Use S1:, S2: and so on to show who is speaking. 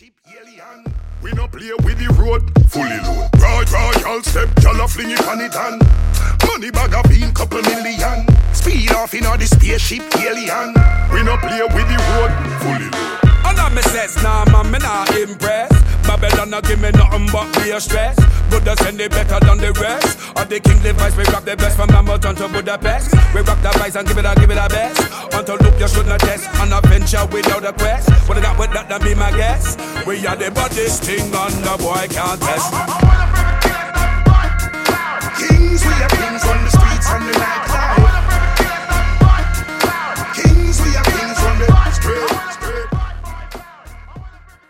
S1: spaceship alien. We no play with the road, fully load. Royal step, y'all fling it on it and money bag of bean, couple million. Speed off in all the spaceship alien. We no play with the road, fully load.
S2: And I me says, nah man, me not impressed. Babylon not give me nothing but real stress. Buddha send it better than the rest. Of the kingly vice, we rock the best from Hamilton to Budapest. We rock the vice and give it a best. Until look, you should not test. An adventure without a quest. But not with that, that be my guess. We are the baddest thing on the boy can't test.